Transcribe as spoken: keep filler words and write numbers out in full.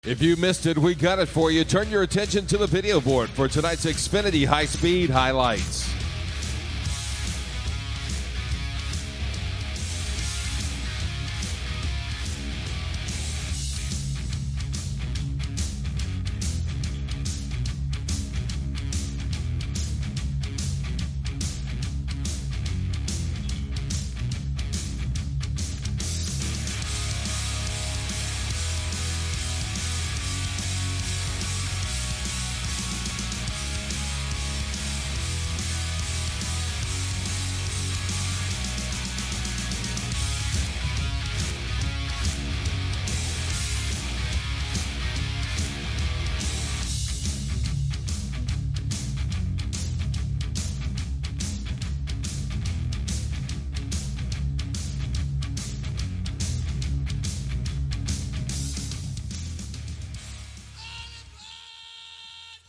If you missed it, we got it for you. Turn your attention to the video board for tonight's Xfinity high-speed highlights.